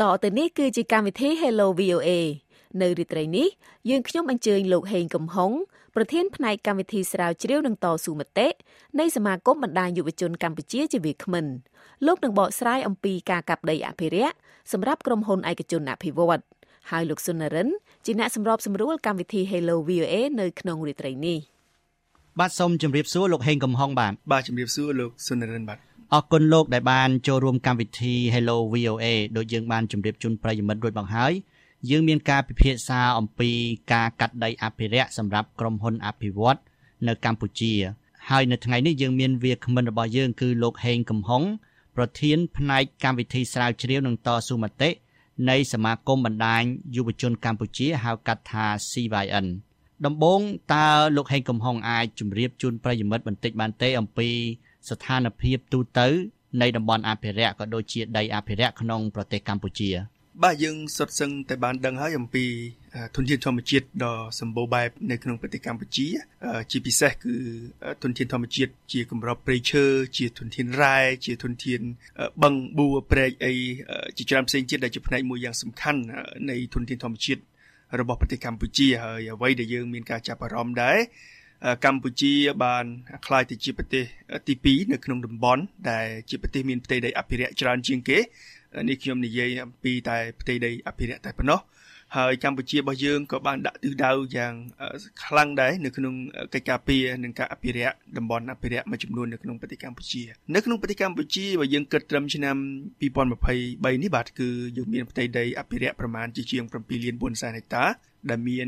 ទៅនេះគឺជាកម្មវិធី Hello VOA នៅរាត្រីនេះយើងខ្ញុំអញ្ជើញលោកហេងកំហុងប្រធានផ្នែកកម្មវិធីស្រាវជ្រាវនិងតស៊ូមតិនៃសមាគមបណ្ដាញយុវជនកម្ពុជាជាវាគ្មិនលោកនឹងបកស្រាយអំពីការកាប់ដីអភិរក្សសម្រាប់ក្រុមហ៊ុនឯកជនអភិវឌ្ឍន៍ហើយលោកសុននរិនជាអ្នកសម្របសម្រួលកម្មវិធី Hello VOA នៅក្នុងរាត្រីនេះបាទសូមជម្រាបសួរលោកហេងកំហុងបាទជម្រាបសួរលោកសុននរិនបាទអរគុណលោកដែលបានចូលរួមកម្មវិធី Hello VOA ដោយយើងបានជម្រាបជូនប្រិយមិត្តរួចមកហើយយើងមានការពិភាក្សាអំពីការកាត់ដីអភិរក្សសម្រាប់ក្រុមហ៊ុនអភិវឌ្ឍន៍នៅកម្ពុជាហើយនៅថ្ងៃនេះយើងមានវាគ្មិនរបស់យើងគឺលោកហេងកំហុងប្រធានផ្នែកកម្មវិធីស្រាវជ្រាវនិងតស៊ូមតិនៃសមាគមបណ្ដាញយុវជនកម្ពុជាហៅកាត់ថា CYN ដំបូងតើលោកហេងកំហុងអាចជម្រាបជូនប្រិយមិត្តបន្តិចបានទេអំពីស្ថានភាពទូទៅនៃតំបន់អភិរក្សក៏ដូចជាដីអភិរក្សក្នុងប្រទេសកម្ពុជាបាទយើងសុទ្ធសឹងតែបានដឹងហើយអំពីធនធានធម្មជាតិដ៏សម្បូរបែបនៅក្នុងប្រទេសកម្ពុជាជាពិសេសគឺធនធានធម្មជាតិជាកម្របព្រៃឈើជាធនធានរ៉ែជាធនធានបឹងបួព្រែកអីជាច្រើនផ្សេងទៀតដែលជាផ្នែកមួយយ៉ាងសំខាន់នៃធនធានធម្មជាតិរបស់ប្រទេសកម្ពុជាហើយអ្វីដែលយើងមានការចាប់អារម្មណ៍ដែរកម្ពុជាបានក្លាយទៅជាប្រទេសទី2នៅក្នុងតំបន់ដែលជាប្រទេសមានផ្ទៃដីអភិរក្សច្រើនជាងគេនេះខ្ញុំនិយាយអំពីតែផ្ទៃដីអភិរក្សតែប៉ុណ្ណោះហើយកម្ពុជារបស់យើងក៏បានដាក់ទិសដៅយ៉ាងខ្លាំងដែរនៅក្នុងកិច្ចការពារនិងការអភិរក្សតំបន់អភិរក្សមួយចំនួននៅក្នុងប្រទេសកម្ពុជានៅក្នុងប្រទេសកម្ពុជាបើយើងគិតត្រឹមឆ្នាំ2023នេះបាទគឺយើងមានផ្ទៃដីអភិរក្សប្រមាណជាង7លាន4សែនហិកតាដែលមាន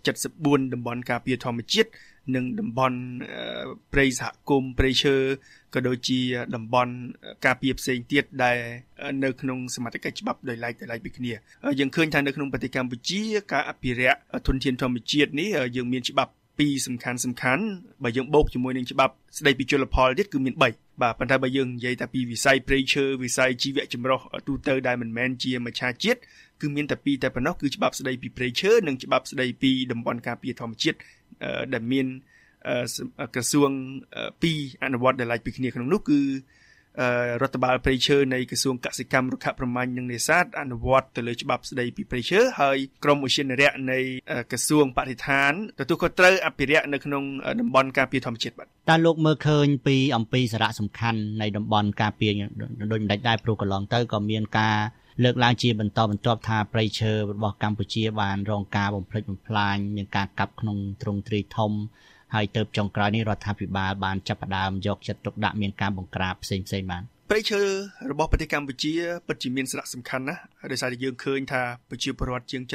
74តំបន់ការពារធម្មជាតិនិងតំបន់ព្រៃសហគមន៍ព្រៃឈើក៏ដូចជាតំបន់ការពារផ្សេងទៀតដែលនៅក្នុងសមត្ថកិច្ចច្បាប់ដោយឡែកពីគ្នាយើងឃើញថានៅក្នុងប្រទេសកម្ពុជាការអភិរក្សធនធានធម្មជាតិនេះយើងមានច្បាប់ពីរសំខាន់បើយើងបូកជាមួយនឹងច្បាប់ស្តីពីជលផលទៀតគឺមាន3បាទប៉ុន្តែបើយើងនិយាយតែពីវិស័យព្រៃឈើវិស័យជីវៈចម្រុះទូទៅដែលមិនមែនជាមច្ឆជាតិគឺមានតែ2តែប៉ុណ្ណោះគឺច្បាប់ស្តីពីព្រៃឈើនិងច្បាប់ស្តីពីតំបន់ការពារធម្មជាតិដែលមានក្រសួង2អនុវត្តដែលឡែកពីគ្នាក្នុងនោះគឺរដ្ឋបាលព្រៃឈើនៃក្រសួងកសិកម្មរុក្ខាប្រមាញ់និងនេសាទអនុវត្តទៅលើច្បាប់ស្តីពីព្រៃឈើហើយក្រមឧទ្យានុរក្សនៃក្រសួងបរិស្ថានទទួលខុសត្រូវអភិរក្សនៅក្នុងតំបន់ការពារធម្មជាតិបាទតើលោកមើលឃើញអំពីសារៈសំខាន់នៃតំបន់ការពារដូចម្ដេចដែរព្រោះកន្លងទៅក៏មានការលើកឡើងជាបន្តបន្ទាប់ថាព្រៃឈើរបស់កម្ពុជាបានរងការបំផ្លិចបំផ្លាញនិងការកាប់ក្នុងទ្រង់ទ្រាយធំហើយទៅចុងក្រោយនេះរដ្ឋាភិបាលបានចាប់ផ្ដើមយកចិត្តទុកដាក់មានការបង្ក្រាបផ្សេងបានព្រៃឈើរបស់ប្រទេសកម្ពុជាពិតជាមានសារៈសំខាន់ណាស់ដោយសារតែយើងឃើញថាប្រជាពលរដ្ឋជាង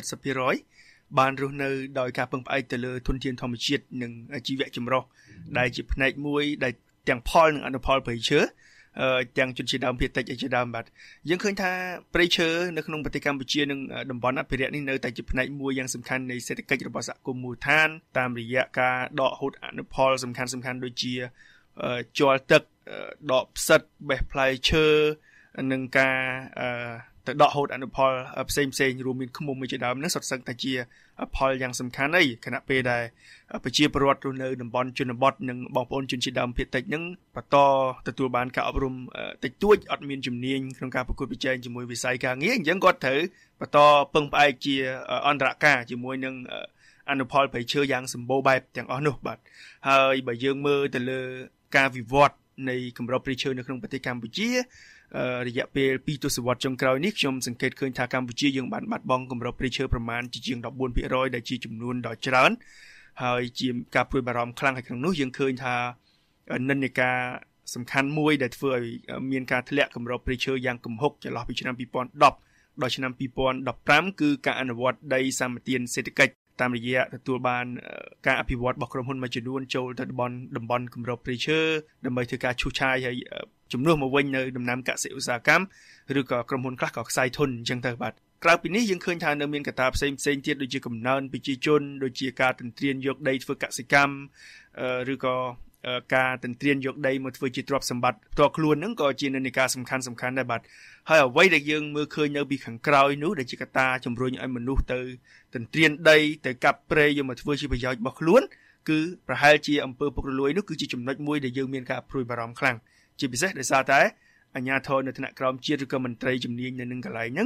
70% បានរស់នៅដោយការពឹងផ្អែកទៅលើធនធានធម្មជាតិនិងជីវៈចម្រុះដែលជាផ្នែកមួយដែលទាំងផលនិងអនុផលព្រៃឈើទាំងជនជាតិដើមភាគតិចជាដើមបាទយើងឃើញថាព្រៃឈើនៅក្នុងប្រទេសកម្ពុជានិងតំបន់អភិរក្សនេះនៅតែជាផ្នែកមួយយ៉ាងសំខាន់នៃសេដ្ឋកិច្ចរបស់សហគមន៍មូលដ្ឋានតាមរយៈការដកហូតអនុផលសំខាន់ដូចជាជ័រទឹកដកផ្សិតបេះផ្លែឈើនិងការទៅដកហូតអនុផលផ្សេងរួមមានឃ្មុំជាដើមនេះសុទ្ធសឹងតែជាផលយ៉ាងសំខាន់ហើយខណៈពេលដែលប្រជាពលរដ្ឋរស់នៅតំបន់ជនបទនិងបងប្អូនជនជាតិដើមភាគតិចនឹងបន្តទទួលបានការអប់រំតិចតួចអត់មានជំនាញក្នុងការប្រកួតប្រជែងជាមួយវិស័យការងារអញ្ចឹងគាត់ត្រូវបន្តពឹងផ្អែកជាអន្តរការជាមួយនឹងអនុផលព្រៃឈើយ៉ាងសម្បូរបែបទាំងអស់នោះបាទហើយបើយើងមើលទៅលើការវិវត្តនៃគម្របព្រៃឈើនៅក្នុងប្រទេសកម្ពុជារយៈពេល2ទសវត្សរ៍ចុងក្រោយនេះខ្ញុំសង្កេតឃើញថាកម្ពុជាយើងបានបាត់បង់គម្របព្រៃឈើប្រមាណជាង 14% ដែលជាចំនួនដ៏ច្រើនហើយជាការព្រួយបារម្ភខ្លាំងហើយក្នុងនោះយើងឃើញថានិន្នាការសំខាន់មួយដែលធ្វើឲ្យមានការធ្លាក់គម្របព្រៃឈើយ៉ាងគំហុកចន្លោះពីឆ្នាំ2010ដល់ឆ្នាំ2015គឺការអនុវត្តដីសម្បទានសេដ្ឋកិច្ចតាមរយៈទទួលបានការអភិវឌ្ឍរបស់ក្រុមហ៊ុនមួយចំនួនចូលទៅតំបន់គម្របព្រៃឈើដើម្បីធ្វើការឈូសឆាយហើយជំនួសមកវិញនៅដំណាំកសិឧស្សាហកម្មឬក៏ក្រុមហ៊ុនខ្លះក៏ខ្សែធនអញ្ចឹងទៅបាទក្រៅពីនេះយើងឃើញថានៅមានកត្តាផ្សេងទៀតដូចជាកំណើនប្រជាជនដូចជាការទន្ទ្រានយកដីធ្វើកសិកម្មឬក៏ការទន្ទ្រានយកដីមកធ្វើជាទ្រព្យសម្បត្តិផ្ទាល់ខ្លួនហ្នឹងក៏ជានិន្នាការសំខាន់ដែរបាទហើយអ្វីដែលយើងមើលឃើញនៅពីខាងក្រោយនោះដែលជាកត្តាជំរុញឲ្យមនុស្សទៅទន្ទ្រានដីទៅកាប់ព្រៃយកមកធ្វើជាប្រយោជន៍របស់ខ្លួនគឺប្រហែលជាអំពើពុករលួយនោះគឺជាចំណុចមួយដែលយើងមានការព្រួយបារម្ភខ្លាំងជាពិសេសដោយសារតែអាជ្ញាធរនៅថ្នាក់ក្រោមជាតិឬក៏មន្ត្រីជំនាញនៅនឹងកន្លែងហ្នឹង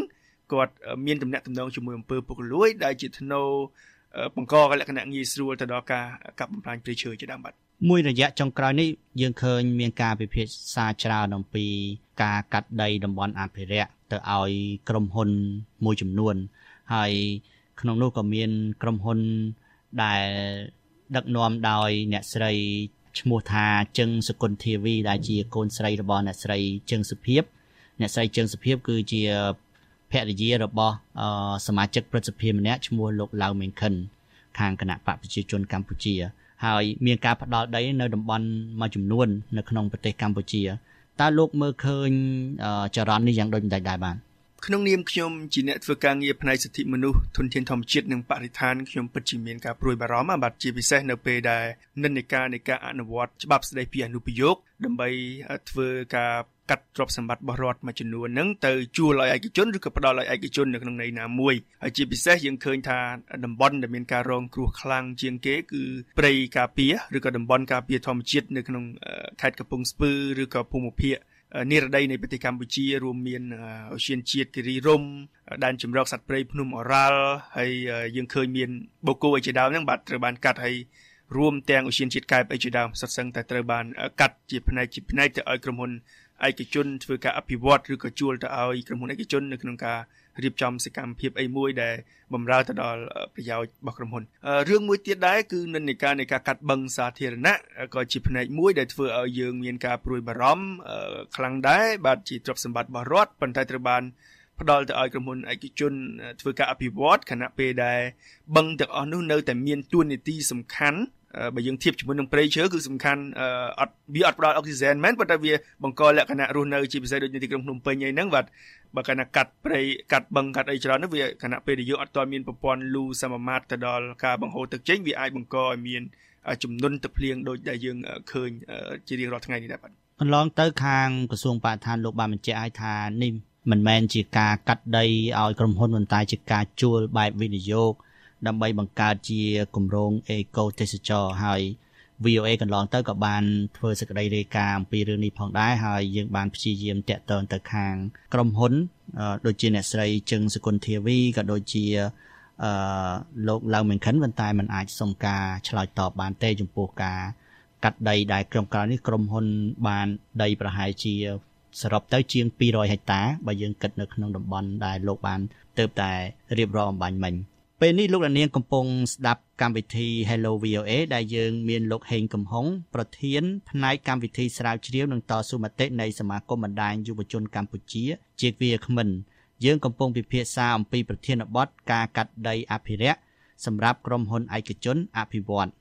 គាត់មានតំណែងជាមួយអំពើពុករលួយដែលជាធ្នូបង្កលក្ខណៈងាយស្រួលទៅដល់ការកាប់បំផ្លាញព្រៃឈើជាដើមបាទមួយរយៈចុងក្រោយនេះយើងឃើញមានការពិភាក្សាច្រើនអំពីការកាត់ដីតំបន់អភិរក្សទៅឲ្យក្រុមហ៊ុនមួយចំនួនហើយក្នុងនោះក៏មានក្រុមហ៊ុនដែលដឹកនាំដោយអ្នកស្រីឈ្មោះថាជឹងសុគន្ធធាវីដែលជាកូនស្រីរបស់អ្នកស្រីជឹងសុភាពអ្នកស្រីជឹងសុភាពគឺជាភរិយារបស់សមាជិកព្រឹទ្ធសភាម្នាក់ឈ្មោះលោកឡៅមេងខិនខាងគណៈបកប្រជាជនកម្ពុជាហើយមានការផ្ដាល់ដីនៅតំបន់មួយចំនួននៅក្នុងប្រទេសកម្ពុជាតើលោកមើលឃើញចរន្តនេះយ៉ាងដូចម្តេចដែរបាទក្នុងនាមខ្ញុំជាអ្នកធ្វើការងារផ្នែកសិទ្ធិមនុស្សធនធានធម្មជាតិនិងបរិស្ថានខ្ញុំពិតជាមានការព្រួយបារម្ភបាទជាពិសេសនៅពេលដែលនិន្នាការនៃការអនុវត្តច្បាប់ស្តីពីអនុប្រយោគដើម្បីធ្វើការកាត់ទ្រព្យសម្បត្តិរបស់រដ្ឋមួយចំនួនហ្នឹងទៅជួលឲ្យឯកជនឬក៏ផ្ដល់ឲ្យឯកជននៅក្នុងន័យណាមួយហើយជាពិសេសយើងឃើញថាតំបន់ដែលមានការរងគ្រោះខ្លាំងជាងគេគឺព្រៃការពារឬក៏តំបន់ការពារធម្មជាតិនៅក្នុងខេត្តកំពង់ស្ពឺឬក៏ភូមិភាគនិរដីនៃប្រទេសកម្ពុជារួមមានឧទ្យានជាតិគិរីរម្យដែនជម្រកសត្វព្រៃភ្នំអូរ៉ាល់ហើយយើងឃើញមានបូកគោឯជាដើមហ្នឹងបាទត្រូវបានកាត់ហើយរួមទាំងឧទ្យានជាតិកែបឯជាដើមសុទ្ធសឹងតែត្រូវបានកាត់ជាផ្នែកទៅឲ្យក្រុមហ៊ុនឯកជនធ្វើការអភិវឌ្ឍឬក៏ជួលទៅឲ្យក្រុមហ៊ុនឯកជននៅក្នុងការរៀបចំសកម្មភាពអីមួយដែលបម្រើទៅដល់ប្រយោជន៍របស់ក្រុមហ៊ុនរឿងមួយទៀតដែរគឺនិន្នាការនៃការកាត់បឹងសាធារណៈក៏ជាផ្នែកមួយដែលធ្វើឲ្យយើងមានការព្រួយបារម្ភខ្លាំងដែរបាទជាទ្រព្យសម្បត្តិរបស់រដ្ឋប៉ុន្តែត្រូវបានផ្ដល់ទៅឲ្យក្រុមហ៊ុនឯកជនធ្វើការអភិវឌ្ឍខណៈពេលដែលបឹងទាំងអស់នោះនៅតែមានតួនាទីសំខាន់បើយើងធៀបជាមួយនឹងព្រៃឈើគឺសំខាន់វាអត់ផ្ដល់អុកស៊ីហ្សែនមែនប៉ុន្តែវាបង្កលក្ខណៈរស់នៅជាពិសេសដូចនៅទីក្រុងភ្នំពេញអីហ្នឹងបាទបើកាលណាកាត់ព្រៃកាត់បឹងកាត់អីច្រើននោះវាខណៈពេលដែលយើងអត់ទាន់មានប្រព័ន្ធលូសមាមាត្រទៅដល់ការបង្ហូរទឹកចេញវាអាចបង្កឲ្យមានចំនួនទឹកភ្លៀងដូចដែលយើងឃើញជារៀងរាល់ថ្ងៃនេះដែរបាទកន្លងទៅខាងក្រសួងបរិស្ថានលោកបានបញ្ជាក់ឲ្យថានេះមិនមែនជាការកាត់ដីឲ្យក្រុមហ៊ុនប៉ុន្តែជាការជួលបែបវិនិយោគដើម្បីបង្កើតជាគម្រោងអេកូទេសចរហើយ VOA កន្លងទៅក៏បានធ្វើសេចក្តីរាយការណ៍អំពីរឿងនេះផងដែរហើយយើងបានព្យាយាមតាក់ទងទៅខាងក្រុមហ៊ុនដូចជាអ្នកស្រីជឹងសុគន្ធធាវីក៏ដូចជាលោកឡៅមេងខិនប៉ុន្តែมันអាចសុំការឆ្លើយតបបានទេចំពោះការកាត់ដីដែលក្រុមក្រៅនេះក្រុមហ៊ុនបានដីប្រហែលជាសរុបទៅជាង200ហិកតាបើយើងគិតនៅក្នុងតំបន់ដែលលោកបានទៅតែរៀបរាប់អំបញ្ញមិញពេលនេះលោកនាងកំពុងស្ដាប់កម្មវិធី Hello VOA ដែលយើងមានលោកហេងកំហុងប្រធានផ្នែកកម្មវិធីស្រាវជ្រាវនិងតស៊ូមតិនៃសមាគមបណ្ដាញយុវជនកម្ពុជាជាវាគ្មិនយើងកំពុងពិភាក្សាអំពីប្រធានបទការកាត់ដីអភិរក្សសម្រាប់ក្រុមហ៊ុនឯកជនអភិវឌ្ឍ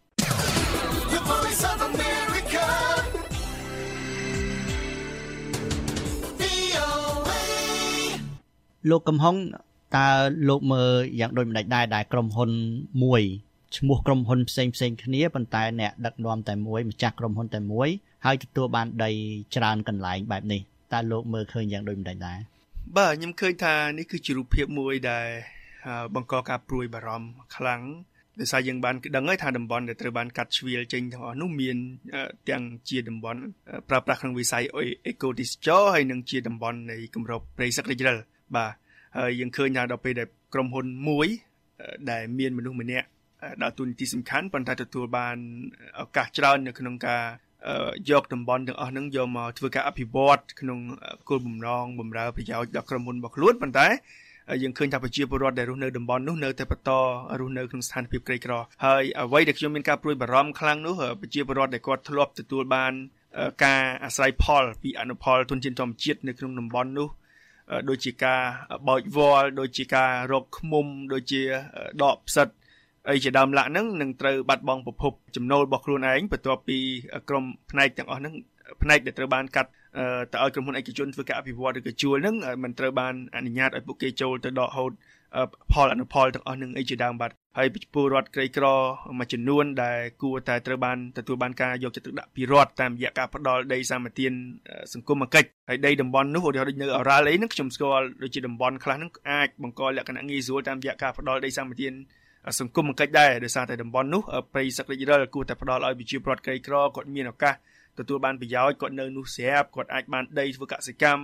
លោកកំហុងតើលោកមើលយ៉ាងដូចម្តេចដែរដែលក្រុមហ៊ុនមួយឈ្មោះក្រុមហ៊ុនផ្សេងគ្នាប៉ុន្តែអ្នកដឹកនាំតែមួយម្ចាស់ក្រុមហ៊ុនតែមួយហើយទទួលបានដីច្រើនកន្លែងបែបនេះតើលោកមើលឃើញយ៉ាងដូចម្តេចដែរបាទខ្ញុំឃើញថានេះគឺជារូបភាពមួយដែលបង្កការព្រួយបារម្ភខ្លាំងដោយសារយើងបានដឹងហើយថាតំបន់ដែលត្រូវបានកាត់ជ្រៀលចេញទាំងអស់នោះមានទាំងជាតំបន់ប្រើប្រាស់ក្នុងវិស័យអេកូទេសចរហើយនិងជាតំបន់នៃគម្របព្រៃសឹករិចរិលបាទហើយយើងឃើញថាដល់ពេលដែលក្រុមហ៊ុនមួយដែលមានមនុស្សម្នាក់ដើរតួនាទីសំខាន់ប៉ុន្តែទទួលបានឱកាសច្រើននៅក្នុងការយកតំបន់ទាំងអស់ហ្នឹងយកមកធ្វើការអភិវឌ្ឍក្នុងគោលបំណងបម្រើប្រយោជន៍ដល់ក្រុមហ៊ុនរបស់ខ្លួនប៉ុន្តែយើងឃើញថាប្រជាពលរដ្ឋដែលរស់នៅតំបន់នោះនៅតែបន្តរស់នៅក្នុងស្ថានភាពក្រីក្រហើយអ្វីដែលខ្ញុំមានការព្រួយបារម្ភខ្លាំងនោះប្រជាពលរដ្ឋដែលគាត់ធ្លាប់ទទួលបានការអាស្រ័យផលពីអនុផលទុនធានធម្មជាតិនៅក្នុងតំបន់នោះដូចជាការបោចវល្លិដូចជាការរកឃ្មុំដូចជាដកផ្សិតអីជាដើមឡាក់ហ្នឹងនឹងត្រូវបាត់បង់ប្រភពចំណូលរបស់ខ្លួនឯងបន្ទាប់ពីក្រុមផ្នែកទាំងអស់ហ្នឹងផ្នែកដែលត្រូវបានកាត់ទៅឲ្យក្រុមហ៊ុនឯកជនធ្វើការអភិវឌ្ឍឬក៏ជួលហ្នឹងมันត្រូវបានអនុញ្ញាតឲ្យពួកគេចូលទៅដកហូតផលអនុផលទាំងអស់ហ្នឹងអីជាដើមបាត់ហើយពលរដ្ឋក្រីក្រមួយចំនួនដែលគួរតែត្រូវបានទទួលបានការយកចិត្តទុកដាក់ពីរដ្ឋតាមរយៈការផ្ដល់ដីសម្បត្តិសង្គមគិច្ចហើយដីតំបន់នោះឧទាហរណ៍ដូចនៅអូរ៉ាល់អីហ្នឹងខ្ញុំស្គាល់ដូចជាតំបន់ខ្លះហ្នឹងអាចបង្កលក្ខណៈងាយស្រួលតាមរយៈការផ្ដល់ដីសម្បត្តិសង្គមគិច្ចដែរដោយសារតែតំបន់នោះព្រៃសឹករិចរិលគួរតែផ្ដល់ឲ្យប្រជាពលរដ្ឋក្រីក្រគាត់មានឱកាសទទួលបានប្រយោជន៍គាត់នៅនោះស្រាប់គាត់អាចបានដីធ្វើកសិកម្ម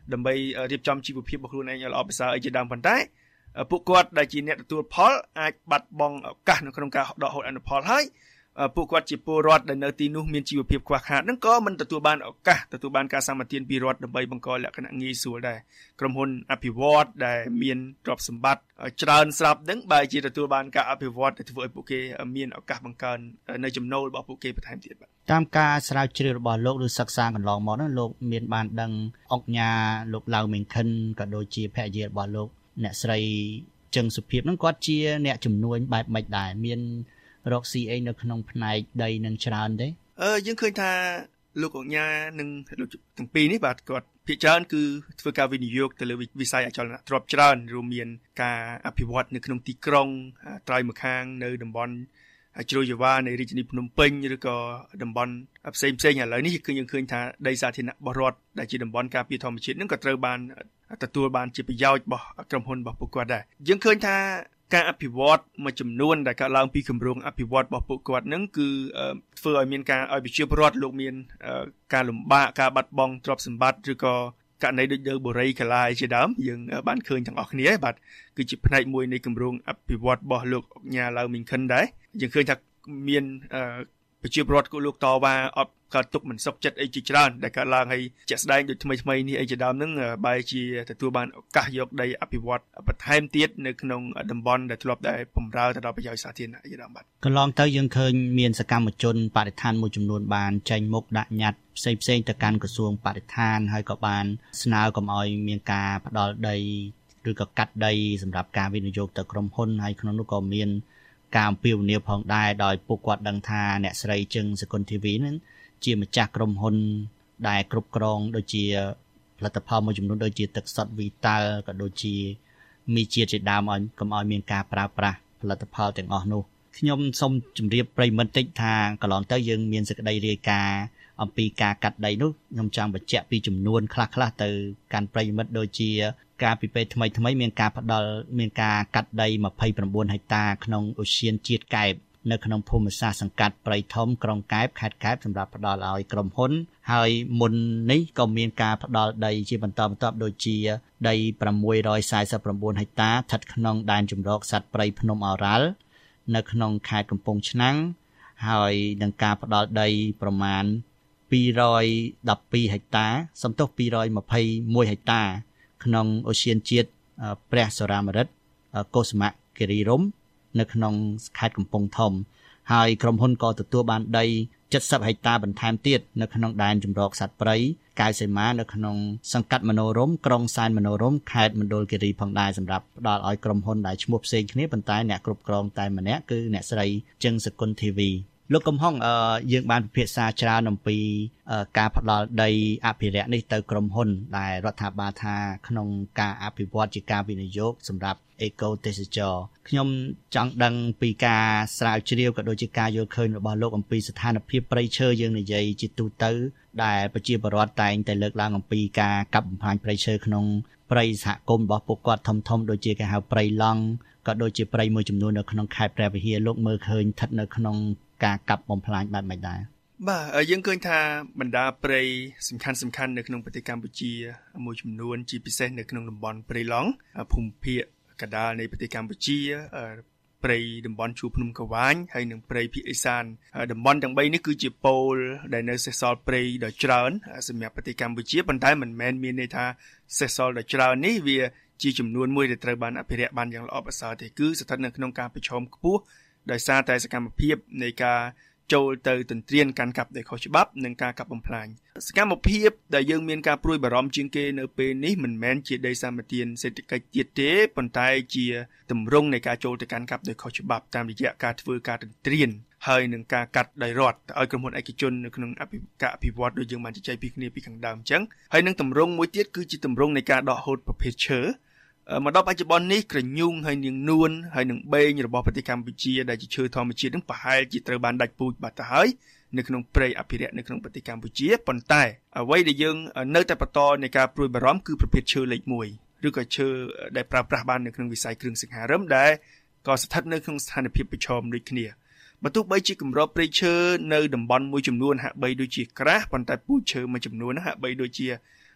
ដើម្បីរៀបចំជីវភាពរបស់ខ្លួនឯងឲ្យល្អប្រសើរអីជាដើមប៉ុន្តែពួកគាត់ដែលជាអ្នកទទួលផលអាចបាត់បង់ឱកាសនៅក្នុងការដកហូតអនុផលហើយពួកគាត់ជាពលរដ្ឋដែលនៅទីនោះមានជីវភាពខ្វះខាតហ្នឹងក៏មិនទទួលបានឱកាសទទួលបានការសម្បទានពីរដ្ឋដើម្បីបង្កលក្ខណៈងាយស្រួលដែរក្រុមហ៊ុនអភិវឌ្ឍដែលមានទ្រព្យសម្បត្តិច្រើនស្រាប់ហ្នឹងបែរជាទទួលបានការអភិវឌ្ឍដែលធ្វើឲ្យពួកគេមានឱកាសបង្កើននៅចំណូលរបស់ពួកគេបន្ថែមទៀតបាទតាមការស្រាវជ្រាវរបស់លោកឬសិក្សាកន្លងមកនោះលោកមានបានដឹងអង្គការលោកឡៅមេងខិនក៏ដូចជាភរិយារបស់លោកអ្នកស្រីចឹងសុភាពហ្នឹងគាត់ជាអ្នកជំនួញបែបម៉េចដែរមានរកស៊ីអីនៅក្នុងផ្នែកដីនឹងច្រើនទេយើងឃើញថាលោកអង្គញានិងលោកទាំងពីរនេះបាទគាត់ភាគច្រើនគឺធ្វើការវិនិយោគទៅលើវិស័យអចលនទ្រព្យច្រើនរួមមានការអភិវឌ្ឍនៅក្នុងទីក្រុងត្រើយម្ខាងនៅតំបន់ជ្រោយយាវ៉ានៃរាជធានីភ្នំពេញឬក៏តំបន់ផ្សេងឥឡូវនេះគឺយើងឃើញថាដីសាធារណៈរបស់រដ្ឋដែលជាតំបន់ការពារធម្មជាតិនឹងក៏ត្រូវបានទទួលបានជាប្រយោជន៍របស់ក្រុមហ៊ុនរបស់ពួកគាត់ដែរយើងឃើញថាការអភិវឌ្ឍមួយចំនួនដែលកើតឡើងពីគម្រោងអភិវឌ្ឍរបស់ពួកគាត់នឹងគឺធ្វើឲ្យមានការឲ្យប្រជាពលរដ្ឋលោកមានការលំបាកការបាត់បង់ទ្រព្យសម្បត្តិឬក៏ករណីដូចនៅបូរីកាឡាជាដើមយើងបានឃើញទាំងអស់គ្នាបាទគឺជាផ្នែកមួយនៃគម្រោងអភិវឌ្ឍរបស់លោកញ៉ាឡៅមីងខិនដែរយើងឃើញថាមានប្រជាពលរដ្ឋលោកតវ៉ាអត់កើតទុកមិនសុខចិត្តអីជាច្រើនដែលកើតឡើងហើយជាក់ស្ដែងដូចថ្មីនេះអីជាដើមហ្នឹងបែរជាទទួលបានឱកាសយកដីអភិវឌ្ឍបន្ថែមទៀតនៅក្នុងតំបន់ដែលធ្លាប់តែបម្រើទៅដល់ប្រយោជន៍សាធារណៈអីជាដើមបាទកន្លងទៅយើងឃើញមានសកម្មជនបរិស្ថានមួយចំនួនបានចេញមុខដាក់ញត្តិផ្សេងទៅកាន់ក្រសួងបរិស្ថានហើយក៏បានស្នើកុំឲ្យមានការផ្ដាល់ដីឬក៏កាត់ដីសម្រាប់ការវិនិយោគទៅក្រុមហ៊ុនហើយក្នុងនោះក៏មានការអំពាវនាវផងដែរដោយពួកគាត់ដឹងថាអ្នកស្រីជឹងសកុនធីវីនឹងជាម្ចាស់ក្រុមហ៊ុនដែលគ្រប់គ្រងដូចជាផលិតផលមួយចំនួនដូចជាទឹកសុទ្ធវីតាល់ក៏ដូចជាមីជាតិជាដើមឲ្យកុំឲ្យមានការប្រើប្រាស់ផលិតផលទាំងអស់នោះខ្ញុំសូមជម្រាបប្រិយមិត្តតិចថាកន្លងទៅយើងមានសេចក្តីរាយការណ៍អំពីការកាត់ដីនោះខ្ញុំចង់បញ្ជាក់ពីចំនួនខ្លះៗទៅកាន់ប្រិយមិត្តដូចជាការពីពេលថ្មីមានការផ្ដល់មានការកាត់ដី29ហិកតាក្នុងឧទ្យានជាតិកែបនៅក្នុងភូមិសាស្ត្រសង្កាត់ព្រៃធំក្រុងកែបខេត្តកែបសម្រាប់ផ្ដល់ឲ្យក្រុមហ៊ុនហើយមុននេះក៏មានការផ្ដល់ដីជាបន្តបន្ទាប់ដូចជាដី649ហិកតាស្ថិតក្នុងដែនជម្រកសត្វព្រៃភ្នំឱរ៉ាល់នៅក្នុងខេត្តកំពង់ឆ្នាំងហើយនឹងការផ្ដល់ដីប្រមាណ212ហិកតាសំទោស221ហិកតាក្នុងឧទ្យានជាតិព្រះសរាមរិទ្ធកុសុមគិរីរម្យនៅក្នុងខេត្តកំពង់ធំហើយក្រុមហ៊ុនក៏ទទួលបានដី70ហិកតាបន្ថែមទៀតនៅក្នុងដែនជម្រកសត្វព្រៃកៅសីមានៅក្នុងសង្កាត់មនោរម្យក្រុងសែនមនោរម្យខេត្តមណ្ឌលគិរីផងដែរសម្រាប់ផ្ដល់ឲ្យក្រុមហ៊ុនដែលឈ្មោះផ្សេងគ្នាប៉ុន្តែអ្នកគ្រប់គ្រងតែម្នាក់គឺអ្នកស្រីជឹងសកុនធីវីលោកកំហុងយើងបានពិភាក្សាច្រើនអំពីការផ្ដល់ដីអភិរក្សនេះទៅក្រុមហ៊ុនដែលរដ្ឋាភិបាលថាក្នុងការអភិវឌ្ឍជាការវិនិយោគសម្រាប់អេកូទេសចរខ្ញុំចង់ដឹងពីការស្រាវជ្រាវក៏ដូចជាការយល់ឃើញរបស់លោកអំពីស្ថានភាពព្រៃឈើយើងនិយាយជាទូទៅដែលប្រជាពលរដ្ឋតែងតែលើកឡើងអំពីការកាប់បំផ្លាញព្រៃឈើក្នុងព្រៃសហគមន៍របស់ពួកគាត់ធំដូចជាគេហៅព្រៃឡង់ក៏ដូចជាព្រៃមួយចំនួននៅក្នុងខេត្តព្រះវិហារលោកមើលឃើញស្ថិតនៅក្នុងការកាប់បំផ្លាញបែបម៉េចដែរបាទយើងឃើញថាបណ្ដាព្រៃសំខាន់នៅក្នុងប្រទេសកម្ពុជាមួយចំនួនជាពិសេសនៅក្នុងតំបន់ព្រៃឡង់ភូមិភាគកណ្ដាលនៃប្រទេសកម្ពុជាព្រៃតំបន់ជួរភ្នំកវាញហើយនិងព្រៃភាគឦសានតំបន់ទាំង3នេះគឺជាពូលដែលនៅសេសសល់ព្រៃដ៏ច្រើនសម្រាប់ប្រទេសកម្ពុជាប៉ុន្តែមិនមែនមានន័យថាសេសសល់ដ៏ច្រើននេះវាជាចំនួនមួយដែលត្រូវបានអភិរក្សបានយ៉ាងល្អប្រសើរទេគឺស្ថិតនៅក្នុងការប្រឈមខ្ពស់ដោយសារតែសកម្មភាពនៃការចូលទៅទន្ទ្រានកាន់កាប់ដោយខុសច្បាប់និងការកាប់បំផ្លាញសកម្មភាពដែលយើងមានការព្រួយបារម្ភជាងគេនៅពេលនេះមិនមែនជាដីសម្បត្តិសេដ្ឋកិច្ចទៀតទេប៉ុន្តែជាទម្រង់នៃការចូលទៅកាន់កាប់ដោយខុសច្បាប់តាមរយៈការធ្វើការទន្ទ្រានហើយនឹងការកាត់ដោយរដ្ឋឲ្យក្រុមហ៊ុនឯកជននៅក្នុងការអភិវឌ្ឍដូចយើងបានជជែកពីគ្នាពីខាងដើមអញ្ចឹងហើយនឹងទម្រង់មួយទៀតគឺជាទម្រង់នៃការដកហូតប្រភេទឈើមកដល់បច្ចុប្បន្ននេះក្រញូងហើយនឹងនួនហើយនឹងបេងរបស់ប្រទេសកម្ពុជាដែលជាឈើធម្មជាតិនឹងប្រហែលជាត្រូវបានដាច់ពូជបាត់ទៅហើយនៅក្នុងព្រៃអភិរក្សនៅក្នុងប្រទេសកម្ពុជាប៉ុន្តែអ្វីដែលយើងនៅតែបន្តនៃការព្រួយបារម្ភគឺប្រភេទឈើលេខ1ឬក៏ឈើដែលប្រើប្រាស់បាននៅក្នុងវិស័យគ្រឿងសង្ហារិមដែលក៏ស្ថិតនៅក្នុងស្ថានភាពប្រឈមដូចគ្នាបើទោះបីជាគម្របព្រៃឈើនៅតំបន់មួយចំនួនហាក់បីដូចជាក្រាស់ប៉ុន្តែពូជឈើមួយចំនួនហាក់បីដូចជា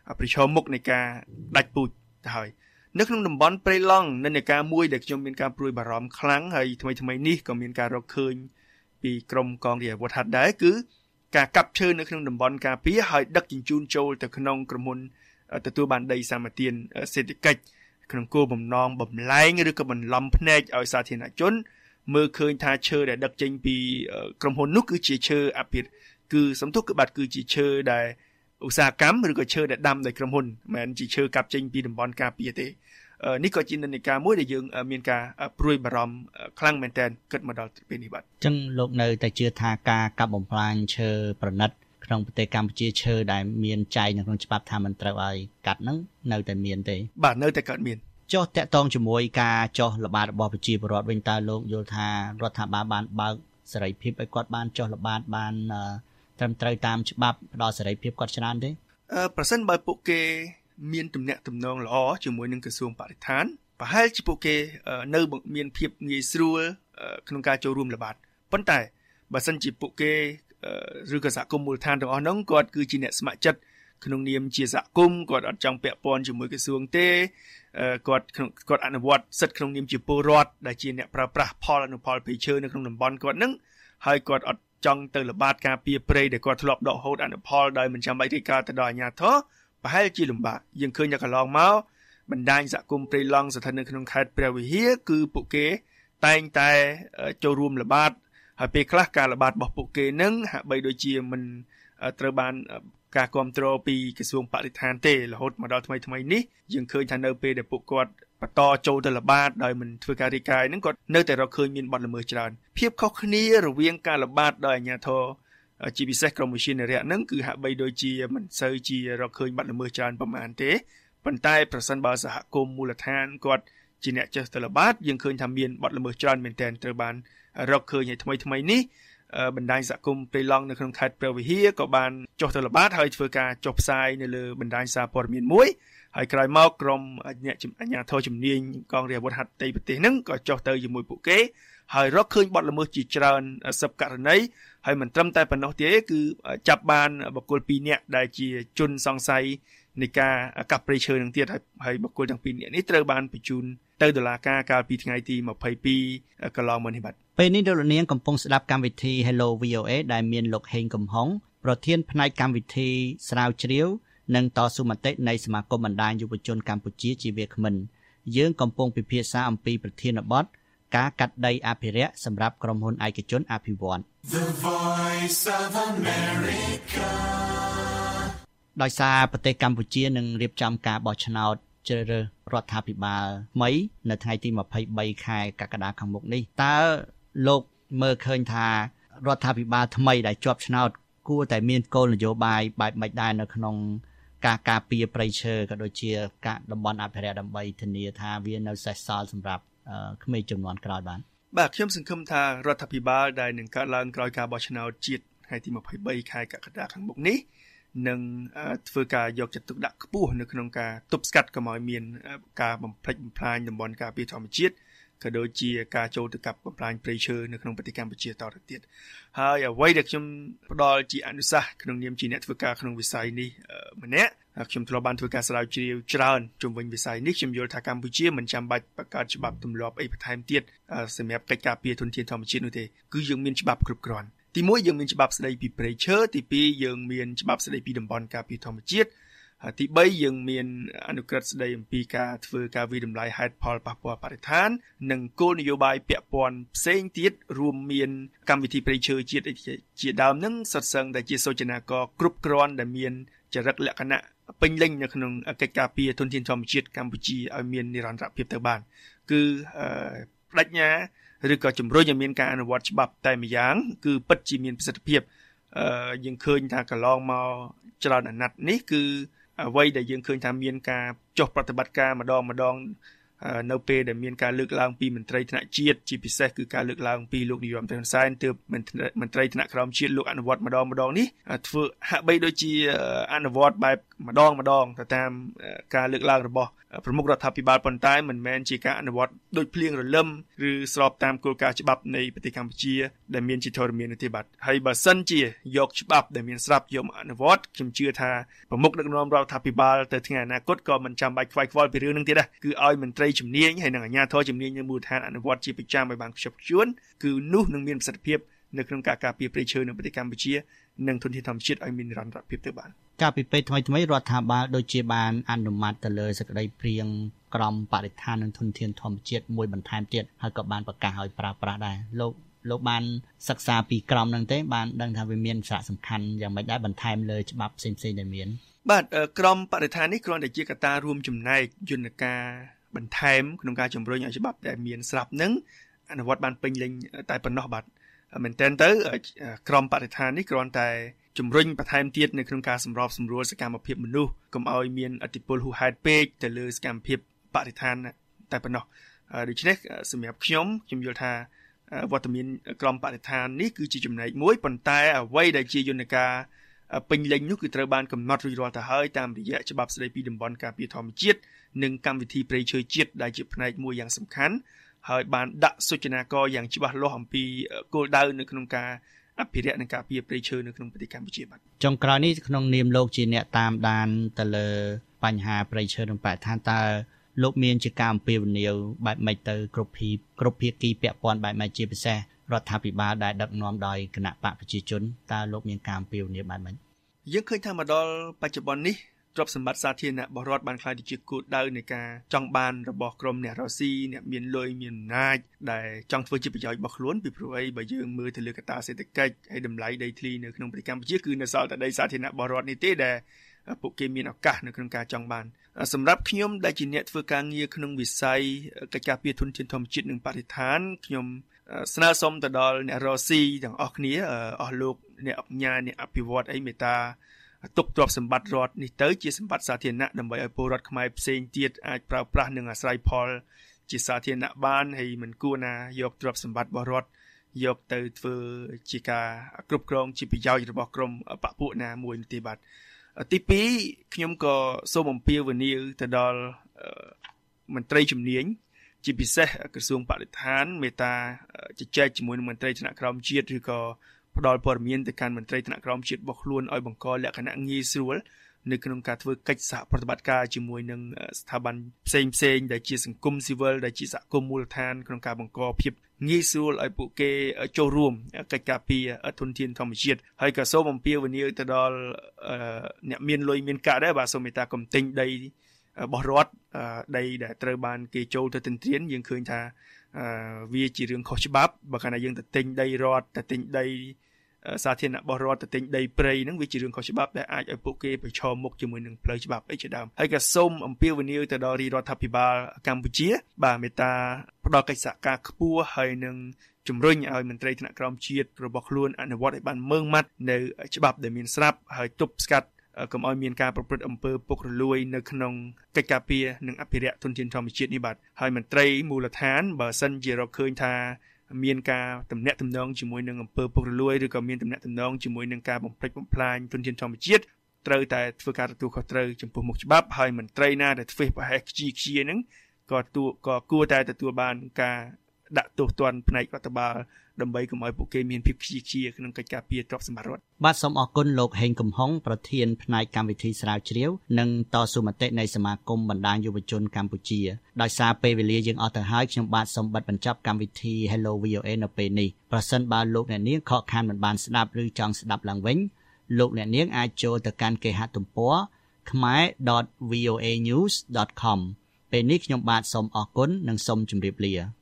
ប្រឈមមុខនៃការដាច់ពូជទៅហើយនៅក្នុងតំបន់ព្រៃឡង់និន្នាការមួយដែលខ្ញុំមានការព្រួយបារម្ភខ្លាំងហើយថ្មីនេះក៏មានការរកឃើញពីក្រមកងរាជអាវុធហត្ថដែរគឺការកាប់ឈើនៅក្នុងតំបន់ការពារហើយដឹកជញ្ជូនចូលទៅក្នុងក្រុមហ៊ុនទទួលបានដីសម្បត្តិសេដ្ឋកិច្ចក្នុងគោលបំណងបំលែងឬក៏បន្លំភ្នែកឲ្យសាធារណជនមើលឃើញថាឈើដែលដឹកចេញពីក្រុមហ៊ុននោះគឺជាឈើអភិរក្សគឺសំទុះគឺបាត់គឺជាឈើដែលឧស្សាហកម្មឬក៏ឈើដែលដាំដោយក្រុមហ៊ុនមិនមែនជាឈើកាប់ចេញពីតំបន់ការពារទេនេះក៏ជានិន្នាការមួយដែលយើងមានការព្រួយបារម្ភខ្លាំងមែនទែនគិតមកដល់ពេលនេះបាទអញ្ចឹងលោកនៅតែជឿថាការកាប់បំផ្លាញឈើប្រណិតក្នុងប្រទេសកម្ពុជាឈើដែលមានចែងនៅក្នុងច្បាប់ថាមិនត្រូវឲ្យកាត់ហ្នឹងនៅតែមានទេបាទនៅតែកើតមានចុះតាក់ទងជាមួយការចុះល្បាតរបស់ប្រជាពលរដ្ឋវិញតើលោកយល់ថារដ្ឋាភិបាលបានបើកសេរីភាពឲ្យគាត់បានចុះល្បាតបានត្រឹមត្រូវតាមច្បាប់ផ្ដល់សេរីភាពគាត់ច្រើនទេប្រសិនបើពួកគេមានទំនាក់ទំនងល្អជាមួយនឹងក្រសួងបរិស្ថានប្រហែលជាពួកគេនៅមានភាពងាយស្រួលក្នុងការចូលរួមល្បាតប៉ុន្តែបើសិនជាពួកគេឬក៏សហគមន៍មូលដ្ឋានទាំងអស់ហ្នឹងគាត់គឺជាអ្នកស្ម័គ្រចិត្តក្នុងនាមជាសហគមន៍គាត់អត់ចង់ពាក់ព័ន្ធជាមួយក្រសួងទេគាត់អនុវត្តសិទ្ធិក្នុងនាមជាពលរដ្ឋដែលជាអ្នកប្រើប្រាស់ផលអនុផលព្រៃឈើនៅក្នុងតំបន់គាត់ហ្នឹងហើយគាត់អត់ចង់ទៅល្បាតការពារព្រៃដែលគាត់ធ្លាប់ដកហូតអនុផលដោយមិនចាំបាច់រាយការណ៍ទៅដល់អាជ្ញាធរប្រហែលជាលំបាកយើងឃើញថាកន្លងមកបណ្ដាញសហគមន៍ព្រៃឡង់ស្ថិតនៅក្នុងខេត្តព្រះវិហារគឺពួកគេតែងតែចូលរួមល្បាតហើយពេលខ្លះការល្បាតរបស់ពួកគេនឹងហាក់បីដូចជាមិនត្រូវបានការគ្រប់គ្រងពីក្រសួងបរិស្ថានទេរហូតមកដល់ថ្មីនេះយើងឃើញថានៅពេលដែលពួកគាត់បន្តចូលទៅល្បាតដោយមិនធ្វើការរាយការណ៍ហ្នឹងគាត់នៅតែរកឃើញមានបទល្មើសច្រើនភាពខុសគ្នារវាងការល្បាតដោយអាជ្ញាធរជាពិសេសក្រមវិជានរៈហ្នឹងគឺហាក់បីដូចជាមិនសូវជារកឃើញបទល្មើសច្រើនប្រហែលទេប៉ុន្តែប្រសិនបើសហគមន៍មូលដ្ឋានគាត់ជាអ្នកចេះទៅល្បាតយើងឃើញថាមានបទល្មើសច្រើនមែនទែនត្រូវបានរកឃើញឲ្យថ្មីនេះបណ្ដាញសហគមន៍ព្រៃឡង់នៅក្នុងខេត្តព្រះវិហារក៏បានចុះទៅល្បាតហើយធ្វើការចុះផ្សាយនៅលើបណ្ដាញសារព័ត៌មានមួយហើយក្រោយមកក្រុមអ្នកអាជ្ញាធរជំនាញកងរាជអាវុធហត្ថផ្ទៃប្រទេសហ្នឹងក៏ចុះទៅជាមួយពួកគេហើយរកឃើញបទល្មើសជាច្រើនសិបករណីហើយមិនត្រឹមតែប៉ុណ្ណោះទេគឺចាប់បានបុគ្គល2នាក់ដែលជាជនសង្ស័យនៃការកាប់ព្រៃឈើនឹងទៀតហើយបុគ្គលទាំង2នាក់នេះត្រូវបានបញ្ជូនទៅតុលាការកាលពីថ្ងៃទី22កន្លងមកនេះបាទពេលនេះលោកនាងកំពុងស្ដាប់កម្មវិធី Hello VOA ដែលមានលោកហេងកំហុងប្រធានផ្នែកកម្មវិធីស្រាវជ្រាវនិងតស៊ូមតិនៃសមាគមបណ្ដាញយុវជនកម្ពុជាជាវាគ្មិនយើងកំពុងពិភាក្សាអំពីប្រធានបទការកាត់ដីអភិរក្សសម្រាប់ក្រុមហ៊ុនឯកជនអភិវឌ្ឍន៍ The Voice of America ដោយសារប្រទេសកម្ពុជានឹងរៀបចំការបោះឆ្នោតជ្រើសរើសរដ្ឋាភិបាលថ្មីនៅថ្ងៃទី23ខែកក្កដាខាងមុខនេះតើលោកមើលឃើញថារដ្ឋាភិបាលថ្មីដែលជាប់ឆ្នោតគួរតែមានគោលនយោបាយបែបម៉េចដែរនៅក្នុងការការពារព្រៃឈើក៏ដូចជាការតំបន់អភិរក្សដើម្បីធានាថាវានៅសេសសល់សម្រាប់ក្មេងជំនាន់ក្រោយបាទខ្ញុំសង្ឃឹមថារដ្ឋាភិបាលដែលនឹងកើតឡើងក្រោយការបោះឆ្នោតជាតិថ្ងៃទី23ខែកក្កដាខាងមុខនេះនឹងធ្វើការយកចិត្តទុកដាក់ខ្ពស់នៅក្នុងការទប់ស្កាត់កុំឲ្យមានការបំផ្លិចបំផ្លាញតំបន់ការពារធម្មជាតិក៏ដូចជាការចូលទៅកាប់បំផ្លាញព្រៃឈើនៅក្នុងប្រទេសកម្ពុជាតទៅទៀតហើយអ្វីដែលខ្ញុំផ្ដល់ជាអនុសាសន៍ក្នុងនាមជាអ្នកធ្វើការក្នុងវិស័យនេះម្នាក់ខ្ញុំធ្លាប់បានធ្វើការស្រាវជ្រាវច្រើនជុំវិញវិស័យនេះខ្ញុំយល់ថាកម្ពុជាមិនចាំបាច់បង្កើតច្បាប់ទម្លាប់អីបន្ថែមទៀតសម្រាប់កិច្ចការពារធនធានធម្មជាតិនោះទេគឺយើងមានច្បាប់គ្រប់គ្រាន់ទី1យើងមានច្បាប់ស្តីពីព្រៃឈើទី2យើងមានច្បាប់ស្តីពីតំបន់ការពារធម្មជាតិហើយទី3យើងមានអនុក្រឹត្យស្តីអំពីការធ្វើការវិតម្លៃហេតុផលប៉ះពាល់បរិស្ថាននិងគោលនយោបាយពាក់ព័ន្ធផ្សេងទៀតរួមមានកម្មវិធីព្រៃឈើជាតិជាដើមនឹងសុទ្ធសឹងតែជាសូចនាករគ្រប់គ្រាន់ដែលមានចរិតលក្ខណៈពេញលេញនៅក្នុងកិច្ចការពារធនធានធម្មជាតិកម្ពុជាឲ្យមាននិរន្តរភាពទៅបានគឺបដិញ្ញាឬក៏ជំរុញឲ្យមានការអនុវត្តច្បាប់តែម្យ៉ាងគឺពិតជាមានប្រសិទ្ធភាពយើងឃើញថាកន្លងមកច្រើនអាណត្តិនេះគឺអ្វីដែលយើងឃើញថាមានការចុះប្រតិបត្តិការម្ដងនៅពេលដែលមានការលើកឡើងពីមន្ត្រីថ្នាក់ជាតិជាពិសេសគឺការលើកឡើងពីលោកនាយរដ្ឋមន្ត្រីហ៊ុនសែនទើបមន្ត្រីថ្នាក់ក្រោមជាតិលោកអនុវត្តម្ដងនេះធ្វើហាក់បីដូចជាអនុវត្តបែបម្ដងទៅតាមការលើកឡើងរបស់ប្រមុខរដ្ឋាភិបាលប៉ុន្តែមិនមែនជាការអនុវត្តដូចភ្លៀងរលឹមឬស្របតាមគោលការណ៍ច្បាប់នៃប្រទេសកម្ពុជាដែលមានជាធរមាននោះទេបាទហើយបើសិនជាយកច្បាប់ដែលមានស្រាប់យកមកអនុវត្តខ្ញុំជឿថាប្រមុខដឹកនាំរដ្ឋាភិបាលទៅថ្ងៃអនាគតក៏មិនចាំបាច់ខ្វាយខ្វល់ពីរឿងនឹងទេដែរគឺឲ្យមន្ត្រីជំនាញហើយនិងអាជ្ញាធរជំនាញនៅមូលដ្ឋានអនុវត្តជាប្រចាំឲ្យបានខ្ជាប់ខ្ជួនគឺនោះនឹងមានប្រសិទ្ធភាពនៅក្នុងការការពារព្រៃឈើនៅប្រទេសកម្ពុជានិងធនធានធម្មជាតិឲ្យមាននិរន្តរភាពទៅបានកាលពីពេលថ្មីរដ្ឋាភិបាលដូចជាបានអនុម័តទៅលើសេចក្តីព្រាងក្រមបរិស្ថាននិងធនធានធម្មជាតិមួយបន្ថែមទៀតហើយក៏បានប្រកាសឲ្យប្រើប្រាស់ដែរលោកបានសិក្សាពីក្រមហ្នឹងទេបានដឹងថាវាមានសារៈសំខាន់យ៉ាងម៉េចដែរបន្ថែមលើច្បាប់ផ្សេងៗដែលមានបាទក្រមបរិស្ថាននេះគ្រាន់តែជាកត្តារួមចំណែកយន្តការបន្ថែមក្នុងការជំរុញឲ្យច្បាប់ដែលមានស្រាប់នឹងអនុវត្តបានពេញលេញតែប៉ុណ្ណោះបាទមែនតើទៅក្រមបរិស្ថាននេះគ្រាន់តែជំរុញបន្ថែមទៀតនៅក្នុងការសម្របសម្រួលសកម្មភាពមនុស្សកុំឲ្យមានឥទ្ធិពលហួសហេតុពេកទៅលើសកម្មភាពបរិស្ថានតែប៉ុណ្ណោះដូច្នេះសម្រាប់ខ្ញុំយល់ថាវត្តមានក្រមបរិស្ថាននេះគឺជាចំណែកមួយប៉ុន្តែអ្វីដែលជាយន្តការពេញលេញនោះគឺត្រូវបានកំណត់រួចរាល់ទៅហើយតាមរយៈច្បាប់ស្តីពីតំបន់ការពារធម្មជាតិនិងកម្មវិធីព្រៃឈើជាតិដែលជាផ្នែកមួយយ៉ាងសំខាន់ហើយបានដាក់សូចនាករយ៉ាងច្បាស់លាស់អំពីគោលដៅនៅក្នុងការអភិរក្សនិងការពារព្រៃឈើនៅក្នុងប្រទេសកម្ពុជាបាទចុងក្រោយនេះក្នុងនាមលោកជាអ្នកតាមដានទៅលើបញ្ហាព្រៃឈើនិងបរិស្ថានតើលោកមានជាការអំពាវនាវបែបម៉េចទៅគ្រប់ភាគីពាក់ព័ន្ធបែបម៉េចជាពិសេសរដ្ឋាភិបាលដែលដឹកនាំដោយគណៈបកប្រជាជនតើលោកមានការអំពាវនាវបែបម៉េចយើងឃើញថាមកដល់បច្ចុប្បន្ននេះទ្រព្យសម្បត្តិសាធារណៈរបស់រដ្ឋបានក្លាយទៅជាគោលដៅនៃការចង់បានរបស់ក្រុមអ្នករកស៊ីអ្នកមានលុយមានអំណាចដែលចង់ធ្វើជាប្រយោជន៍របស់ខ្លួនពីព្រោះអីបើយើងមើលទៅលើកត្តាសេដ្ឋកិច្ចហើយតម្លៃដីធ្លីនៅក្នុងប្រទេសកម្ពុជាគឺនៅសល់តែដីសាធារណៈរបស់រដ្ឋនេះទេដែលពួកគេមានឱកាសនៅក្នុងការចង់បានសម្រាប់ខ្ញុំដែលជាអ្នកធ្វើការងារក្នុងវិស័យកិច្ចការពារធនធានធម្មជាតិនិងបរិស្ថានខ្ញុំស្នើសុំទៅដល់អ្នករកស៊ីទាំងអស់គ្នាអស់លោកអ្នកអញ្ញាអ្នកអភិវឌ្ឍអីមេត្តាទុកទ្រព្យសម្បត្តិរដ្ឋនេះទៅជាសម្បត្តិសាធារណៈដើម្បីឲ្យពលរដ្ឋខ្មែរផ្សេងទៀតអាចប្រើប្រាស់និងអាស្រ័យផលជាសាធារណៈបានហើយមិនគួរណាយកទ្រព្យសម្បត្តិរបស់រដ្ឋយកទៅធ្វើជាការគ្រប់គ្រងជាប្រយោជន៍របស់ក្រុមបព្វពួកណាមួយទេបាទទី2ខ្ញុំក៏សូមអំពាវនាវទៅដល់មន្ត្រីជំនាញជាពិសេសក្រសួងបរិស្ថានមេត្តាជជែកជាមួយនឹងមន្ត្រីថ្នាក់ក្រោមជាតិឬក៏ផ្ដល់ព័ត៌មានទៅកាន់មន្ត្រីថ្នាក់ក្រោមជាតិរបស់ខ្លួនឲ្យបង្កលក្ខណៈងាយស្រួលនៅក្នុងការធ្វើកិច្ចសហប្រតិបត្តិការជាមួយនឹងស្ថាប័នផ្សេងដែលជាសង្គមស៊ីវិលដែលជាសហគមន៍មូលដ្ឋានក្នុងការបង្កភាពងាយស្រួលឲ្យពួកគេចូលរួមកិច្ចការពារធនធានធម្មជាតិហើយក៏សូមអំពាវនាវទៅដល់អ្នកមានលុយមានកាក់ដែរបាទសូមមេត្តាកុំទិញដីរបស់រដ្ឋដីដែលត្រូវបានគេចូលទៅទន្ទ្រានយើងឃើញថាវាជារឿងខុសច្បាប់បើកាលណាយើងទៅទិញដីរដ្ឋទៅទិញដីសាធារណៈរបស់រដ្ឋទៅទិញដីព្រៃហ្នឹងវាជារឿងខុសច្បាប់ដែលអាចឲ្យពួកគេប្រឈមមុខជាមួយនឹងផ្លូវច្បាប់អីជាដើមហើយក៏សូមអំពាវនាវទៅដល់រដ្ឋាភិបាលកម្ពុជាបាទមេត្តាផ្ដល់កិច្ចសហការខ្ពស់ហើយនឹងជំរុញឲ្យមន្ត្រីថ្នាក់ក្រោមជាតិរបស់ខ្លួនអនុវត្តឲ្យបានម៉ឺងម៉ាត់នៅច្បាប់ដែលមានស្រាប់ហើយទប់ស្កាត់កុំឲ្យមានការប្រព្រឹត្តអំពើពុករលួយនៅក្នុងកិច្ចការពារនិងអភិរក្សធនធានធម្មជាតិនេះបាទហើយមន្ត្រីមូលដ្ឋានបើសិនជារកឃើញថាមានការទំនាក់ទំនងជាមួយនឹងអំពើពុករលួយឬក៏មានទំនាក់ទំនងជាមួយនឹងការបំផ្លិចបំផ្លាញធនធានធម្មជាតិត្រូវតែធ្វើការទទួលខុសត្រូវចំពោះមុខច្បាប់ហើយមន្ត្រីណាដែលធ្វេសប្រហែសខ្ជាហ្នឹងក៏គួរតែទទួលបានការដាក់ទោសទណ្ឌផ្នែករដ្ឋបាលដើម្បីកុំឲ្យពួកគេមានភាពខ្ជាក្នុងកិច្ចការពារទ្រព្យសម្បត្តិរដ្ឋបាទសូមអរគុណលោកហេងកំហុងប្រធានផ្នែកកម្មវិធីស្រាវជ្រាវនិងតស៊ូមតិនៃសមាគមបណ្ដាញយុវជនកម្ពុជាដោយសារពេលវេលាយើងអស់ទៅហើយខ្ញុំបាទសូមបិទបញ្ចប់កម្មវិធី Hello VOA នៅពេលនេះប្រសិនបើលោកអ្នកនាងខកខានមិនបានស្ដាប់ឬចង់ស្ដាប់ឡើងវិញលោកអ្នកនាងអាចចូលទៅកាន់គេហទំព័រ khmer.voanews.com ពេលនេះខ្ញុំបាទសូមអរគុណនិងសូមជម្រាបលា